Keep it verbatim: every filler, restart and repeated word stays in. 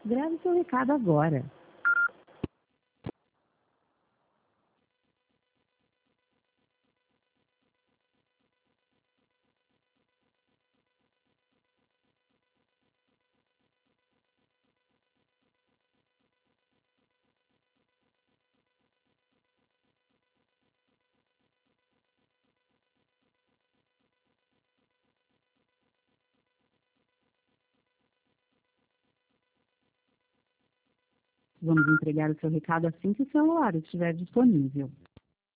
Grave seu recado agora. Vamos entregar o seu recado assim que o celular estiver disponível.